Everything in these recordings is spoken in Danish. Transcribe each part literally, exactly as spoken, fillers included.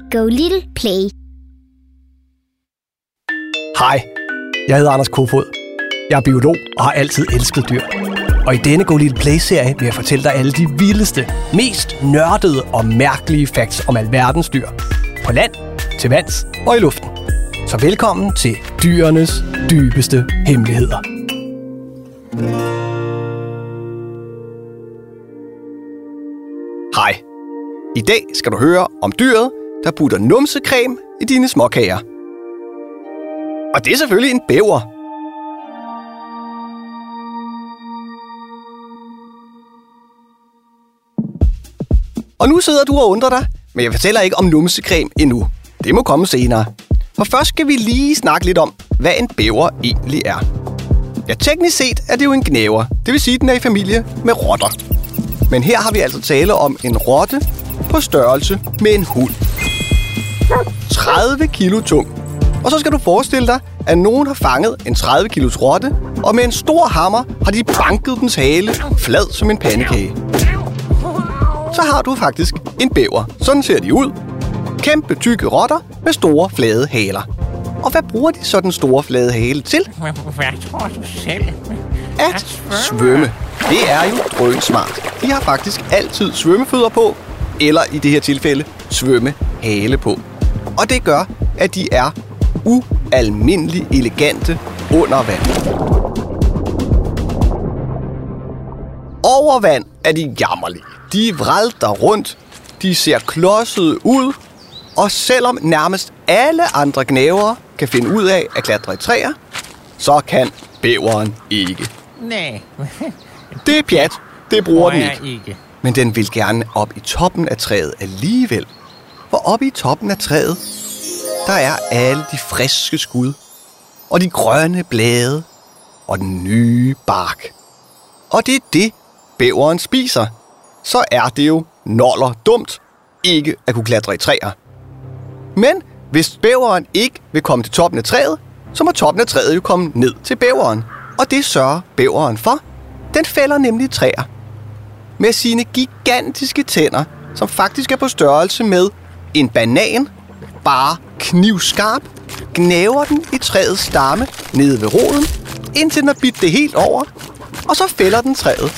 Go Little Play. Hej, jeg hedder Anders Kofod. Jeg er biolog og har altid elsket dyr. Og i denne Go Little Play-serie vil jeg fortælle dig alle de vildeste, mest nørdede og mærkelige facts om alverdens dyr. På land, til vands og i luften. Så velkommen til dyrenes dybeste hemmeligheder. Hej. I dag skal du høre om dyret, der putter numsecreme i dine småkager. Og det er selvfølgelig en bæver. Og nu sidder du og undrer dig, men jeg fortæller ikke om numsecreme endnu. Det må komme senere. For først skal vi lige snakke lidt om, hvad en bæver egentlig er. Ja, teknisk set er det jo en gnæver. Det vil sige, at den er i familie med rotter. Men her har vi altså tale om en rotte på størrelse med en hund. tredive kilo tung. Og så skal du forestille dig, at nogen har fanget en tredive kilos rotte, og med en stor hammer har de banket dens hale flad som en pandekage. Så har du faktisk en bæver. Sådan ser de ud. Kæmpe tykke rotter med store flade haler. Og hvad bruger de så den store flade hale til? Hvad tror du selv? At svømme. Det er jo drønsmart. De har faktisk altid svømmefødder på, eller i det her tilfælde svømmehale på. Og det gør, at de er ualmindeligt elegante under vand. Over vand er de jammerlige. De vralter rundt, de ser klodsede ud, og selvom nærmest alle andre gnævere kan finde ud af at klatre i træer, så kan bæveren ikke. Nej. Det er pjat, det bruger den ikke. ikke. Men den vil gerne op i toppen af træet alligevel. For oppe i toppen af træet, der er alle de friske skud, og de grønne blade, og den nye bark. Og det er det, bæveren spiser. Så er det jo noller dumt ikke at kunne klatre i træer. Men hvis bæveren ikke vil komme til toppen af træet, så må toppen af træet jo komme ned til bæveren. Og det sørger bæveren for. Den fælder nemlig træer. Med sine gigantiske tænder, som faktisk er på størrelse med en banan, bare knivskarp, gnæver den i træets stamme nede ved roden, indtil den har bidt det helt over, og så fælder den træet.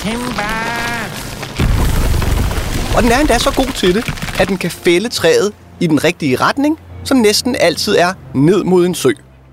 Og den er endda så god til det, at den kan fælde træet i den rigtige retning, som næsten altid er ned mod en sø.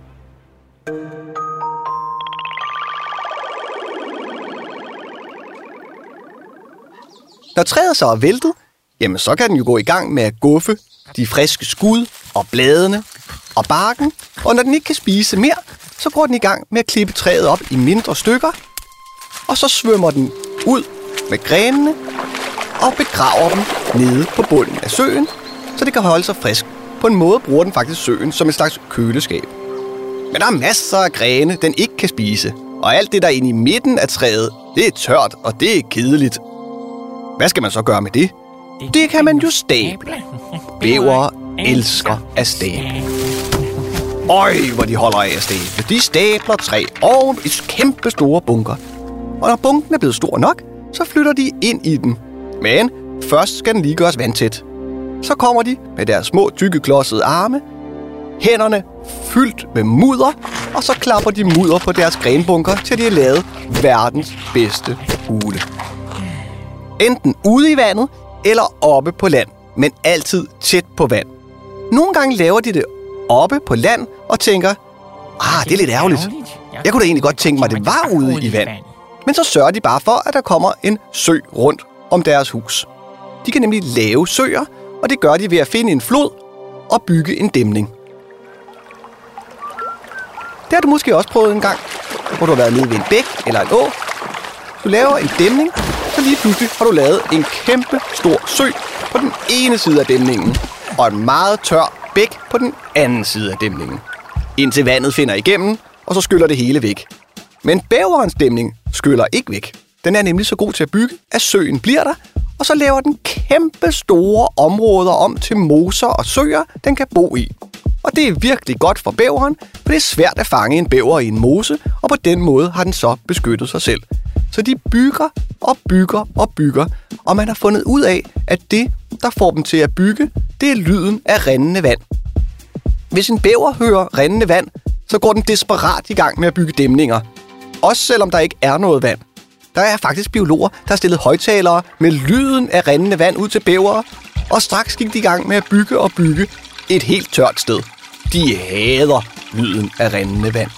Når træet så er væltet, jamen så kan den jo gå i gang med at guffe de friske skud og bladene og barken. Og når den ikke kan spise mere, så går den i gang med at klippe træet op i mindre stykker. Og så svømmer den ud med grenene og begraver dem nede på bunden af søen, så det kan holde sig frisk. På en måde bruger den faktisk søen som et slags køleskab. Men der er masser af grene, den ikke kan spise. Og alt det, der er inde i midten af træet, det er tørt, og det er kedeligt. Hvad skal man så gøre med det? Det kan man jo stable. Bævere elsker at stable. Øj, hvor de holder af at stable. De stabler træ oven i kæmpe store bunker. Og når bunken er blevet stor nok, så flytter de ind i den. Men først skal den lige gøres vandtæt. Så kommer de med deres små, tykke, klodsede arme, hænderne fyldt med mudder, og så klapper de mudder på deres grenbunker, til de har lavet verdens bedste hule. Enten ude i vandet, eller oppe på land, men altid tæt på vand. Nogle gange laver de det oppe på land, og tænker, ah, det er lidt ærgerligt. Jeg kunne da egentlig godt tænke mig, at det var ude i vand. Men så sørger de bare for, at der kommer en sø rundt om deres hus. De kan nemlig lave søer, og det gør de ved at finde en flod og bygge en dæmning. Det har du måske også prøvet en gang, hvor du har været nede ved en bæk eller en å. Du laver en dæmning, så lige pludselig har du lavet en kæmpe stor sø på den ene side af dæmningen, og en meget tør bæk på den anden side af dæmningen. Indtil vandet finder igennem, og så skyller det hele væk. Men bæverens dæmning skyller ikke væk. Den er nemlig så god til at bygge, at søen bliver der, og så laver den kæmpe store områder om til moser og søer, den kan bo i. Og det er virkelig godt for bæveren, for det er svært at fange en bæver i en mose, og på den måde har den så beskyttet sig selv. Så de bygger og bygger og bygger, og man har fundet ud af, at det, der får dem til at bygge, det er lyden af rindende vand. Hvis en bæver hører rindende vand, så går den desperat i gang med at bygge dæmninger. Også selvom der ikke er noget vand. Der er faktisk biologer, der har stillet højttalere med lyden af rindende vand ud til bævere, og straks gik de i gang med at bygge og bygge et helt tørt sted. De hader lyden af rindende vand.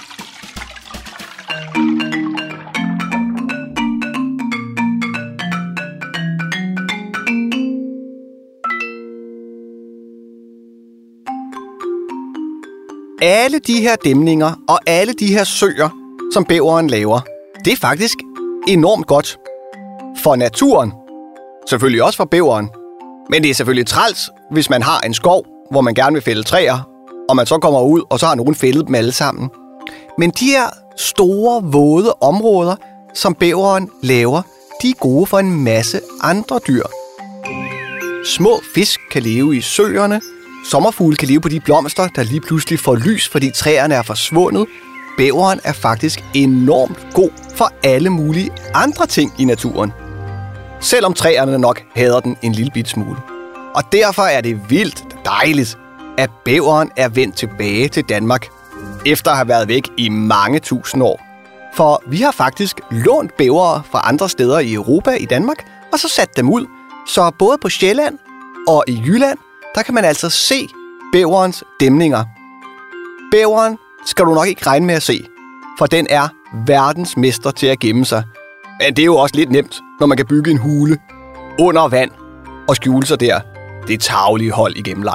Alle de her dæmninger og alle de her søer, som bæveren laver, det er faktisk enormt godt for naturen. Selvfølgelig også for bæveren. Men det er selvfølgelig træls, hvis man har en skov, hvor man gerne vil fælde træer, og man så kommer ud, og så har nogen fældet dem alle sammen. Men de her store, våde områder, som bæveren laver, de er gode for en masse andre dyr. Små fisk kan leve i søerne. Sommerfugle kan leve på de blomster, der lige pludselig får lys, fordi træerne er forsvundet. Bæveren er faktisk enormt god for alle mulige andre ting i naturen. Selvom træerne nok hader den en lille bit smule. Og derfor er det vildt dejligt, at bæveren er vendt tilbage til Danmark, efter at have været væk i mange tusind år. For vi har faktisk lånt bævere fra andre steder i Europa i Danmark, og så sat dem ud. Så både på Sjælland og i Jylland, der kan man altså se bæverens dæmninger. Bæveren skal du nok ikke regne med at se, for den er verdensmester til at gemme sig. Men det er jo også lidt nemt, når man kan bygge en hule under vand og skjule sig der. Det er tarvelige hold i gennemleg.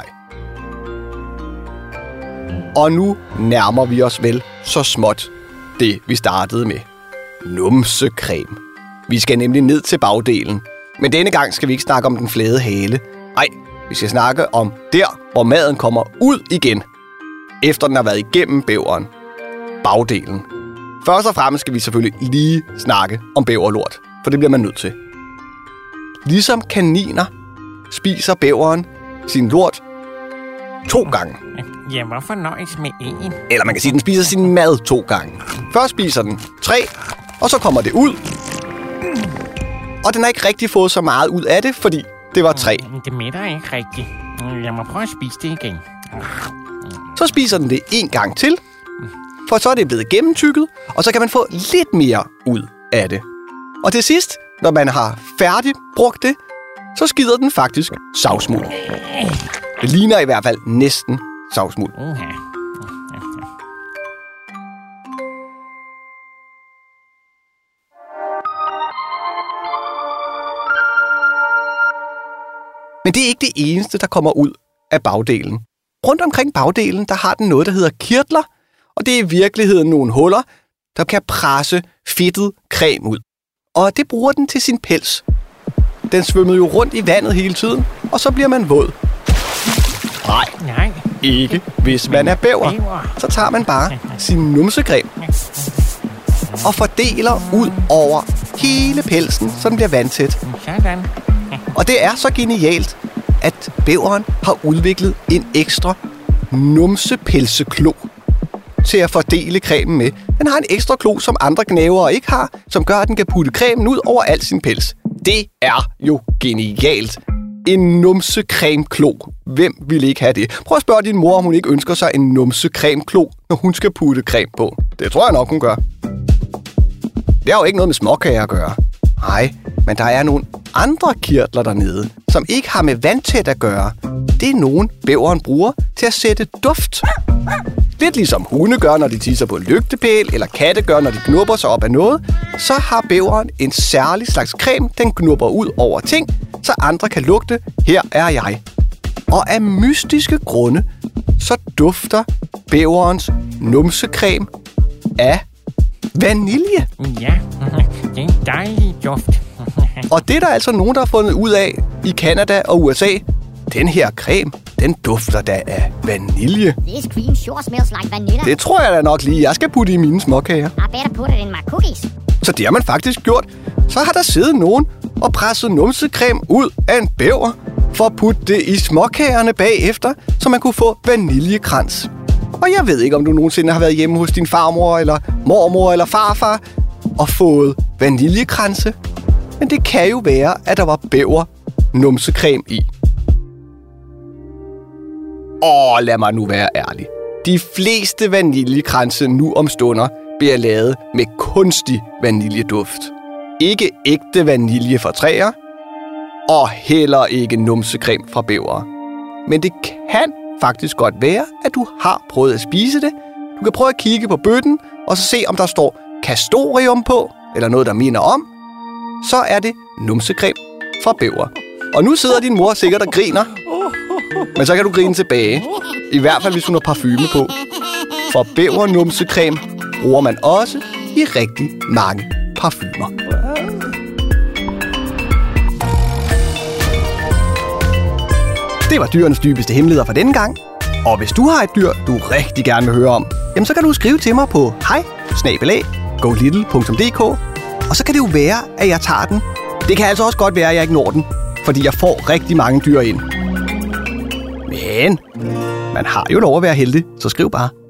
Og nu nærmer vi os vel så småt det, vi startede med. Numsecreme. Vi skal nemlig ned til bagdelen. Men denne gang skal vi ikke snakke om den flade hale. Nej, vi skal snakke om der, hvor maden kommer ud igen, efter den har været igennem bæveren. Bagdelen. Først og fremmest skal vi selvfølgelig lige snakke om bæverlort, for det bliver man nødt til. Ligesom kaniner spiser bæveren sin lort to gange. Ja, hvorfor nøjes med en? Eller man kan sige, at den spiser sin mad to gange. Først spiser den tre, og så kommer det ud. Og den har ikke rigtig fået så meget ud af det, fordi det var tre. Det mætter ikke rigtigt. Jeg må prøve at spise det igen. Så spiser den det en gang til, for så er det blevet gennemtykket, og så kan man få lidt mere ud af det. Og til sidst, når man har færdigt brugt det, så skider den faktisk savsmuld. Det ligner i hvert fald næsten savsmuld. Uh-huh. Men det er ikke det eneste, der kommer ud af bagdelen. Rundt omkring bagdelen, der har den noget, der hedder kirtler, og det er i virkeligheden nogle huller, der kan presse fedtet creme ud. Og det bruger den til sin pels. Den svømmede jo rundt i vandet hele tiden, og så bliver man våd. Nej, Nej. ikke hvis man er bæver. Så tager man bare sin numsecreme og fordeler ud over hele pelsen, så den bliver vandtæt. Sådan. Og det er så genialt, at bæveren har udviklet en ekstra numsepelseklo til at fordele cremen med. Den har en ekstra klo, som andre gnavere ikke har, som gør, at den kan putte cremen ud over al sin pels. Det er jo genialt. En numsecremeklo. Hvem vil ikke have det? Prøv at spørge din mor, om hun ikke ønsker sig en numsecremeklo, når hun skal putte creme på. Det tror jeg nok, hun gør. Det har jo ikke noget med småkager at gøre. Nej, men der er nogle andre kirtler dernede, som ikke har med vandtæt at gøre. Det er nogen, bæveren bruger til at sætte duft. Lidt ligesom hunde gør, når de tisser på en lygtepæl, eller katte gør, når de knupper sig op af noget, så har bæveren en særlig slags creme, den knupper ud over ting, så andre kan lugte, her er jeg. Og af mystiske grunde, så dufter bæverens numsecreme af vanilje. Ja, det er en dejlig duft. Og det er der altså nogen, der har fundet ud af i Canada og U S A. Den her creme, den dufter da af vanilje. This cream sure smells like vanilla. Det tror jeg da nok lige, jeg skal putte i mine småkager. I better put it in my cookies. Så det har man faktisk gjort. Så har der siddet nogen og presset numsecreme ud af en bæver for at putte det i småkagerne bagefter, så man kunne få vaniljekrans. Og jeg ved ikke, om du nogensinde har været hjemme hos din farmor, eller mormor, eller farfar og fået vaniljekranse. Men det kan jo være, at der var bæver numsecreme i. Åh, lad mig nu være ærlig. De fleste vaniljekranse nu om stunder bliver lavet med kunstig vaniljeduft. Ikke ægte vanilje fra træer, og heller ikke numsecreme fra bævere. Men det kan faktisk godt være, at du har prøvet at spise det. Du kan prøve at kigge på bøtten, og så se, om der står Castorium på, eller noget, der minder om. Så er det numsecreme fra bæver. Og nu sidder din mor sikkert og griner. Men så kan du grine tilbage. I hvert fald, hvis hun har parfume på. For bævernumsecreme bruger man også i rigtig mange parfumer. Det var dyrenes dybeste hemmeligheder for denne gang. Og hvis du har et dyr, du rigtig gerne vil høre om, jamen så kan du skrive til mig på hej snabel-a go little punktum d k. Og så kan det jo være, at jeg tager den. Det kan altså også godt være, at jeg ikke når den, fordi jeg får rigtig mange dyr ind. Men man har jo lov at være heldig, så skriv bare.